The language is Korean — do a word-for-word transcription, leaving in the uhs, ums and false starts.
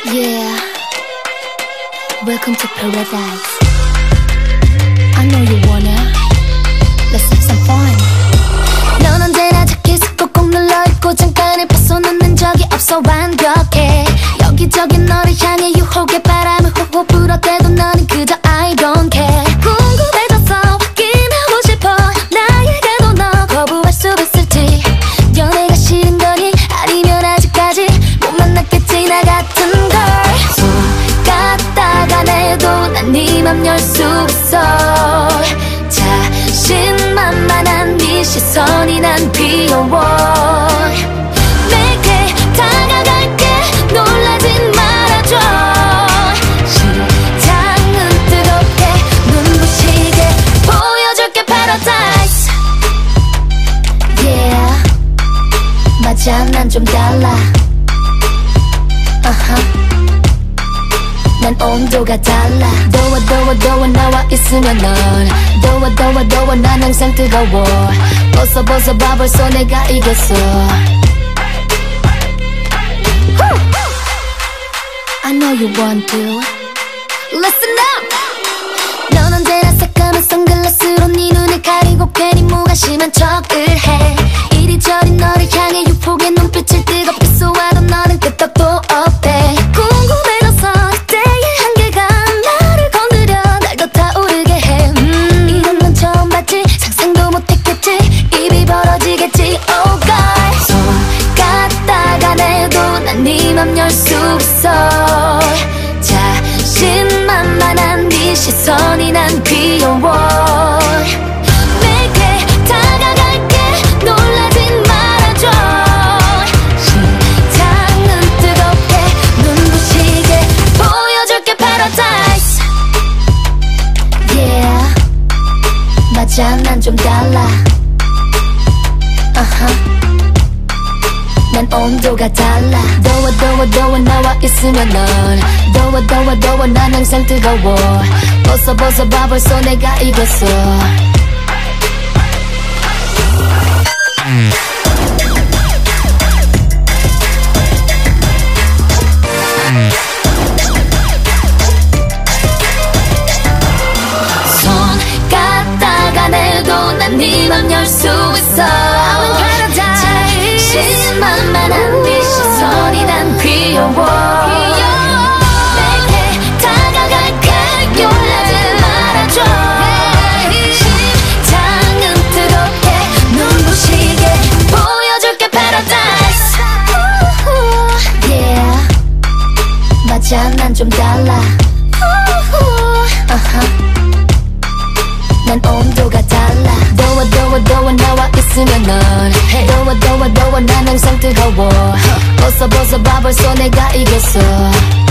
Yeah, welcome to paradise. I know you wanna. Let's have some fun. 넌 언제나 자켓을 꼭꼭 눌러입고 잠깐을 벗어놓는 적이 없어. 완벽해. 여기저기 너를 향해 유혹의 바람을 호호 불어대도 너는 그저 I don't care. 궁금해져서 확인하고 싶어. 나에게도 너 거부할 수 있을지. 연애가 싫은 거니 아니면 아직까지 못 만났겠지 나 같은 걸. 손 갖다가 내도 난 네 맘 열 수 있어. 자신만만한 네 시선이 난 귀여워. 내게 다가갈게 놀라진 말아줘. 심장은 뜨겁게 눈부시게 보여줄게 paradise. Yeah, 맞아 난 좀 달라. uh-huh. 난 온도가 달라. 더워 더워 더워 나와 있으면 넌 더워 더워 더워 난 항상 뜨거워. 벗어 벗어 봐 벌써 내가 이겼어. I know you want to. Listen up. 넌 언제나 새까만 선글라스로 네 눈을 가리고 괜히 무관심한 척을 해. 이리저리 너를 향해 유혹의 눈빛을 뜨겁게 쏘아도 너는 끄떡도 없대. 궁금해져서 그때의 한계가 나를 건드려 날 더 타오르게 해. 음, 이런 건 처음 봤지. 상상도 못했겠지. 입이 벌어지겠지. Oh God. 손 갖다가 내도 난 네 맘 열 수 있어. 자신만만한 네 시선이 난 귀여워. 내게 다가갈게 놀라진 말아줘. 심장은 뜨겁게 눈부시게 보여줄게 paradise. Yeah, 맞아 난 좀 달라. uh-huh. 난 온도가 달라. 더워 더워 더워 나와 있으면 넌 더워 더워 더워 난 항상 뜨거워. 벗어 벗어 봐 벌써 내가 이겼어. 손 갖다가 내도 난 네 맘 열 수 있어. 자신만만한 네 시선이 난 귀여워. 내게 다가갈게 놀라지 말아줘. 심장은 뜨겁게 눈부시게 보여줄게 paradise. Yeah, 맞아 난 좀 달라. uh-huh. 난 온도가 달라. 더워 더워 더워 나와 있으면 넌 더워 더워 더워 난 항상 뜨거워. 벗어 벗어 봐 벌써 내가 이겼어.